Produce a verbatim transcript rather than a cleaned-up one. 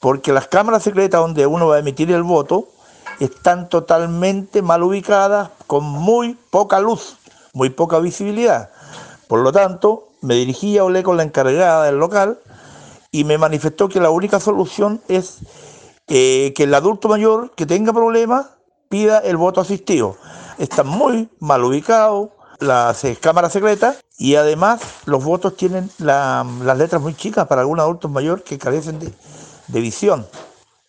porque las cámaras secretas donde uno va a emitir el voto están totalmente mal ubicadas, con muy poca luz, muy poca visibilidad. Por lo tanto, me dirigí a hablar con la encargada del local y me manifestó que la única solución es eh, que el adulto mayor que tenga problemas pida el voto asistido. Están muy mal ubicados las eh, cámaras secretas y además los votos tienen la, las letras muy chicas para algunos adultos mayores que carecen de, de visión.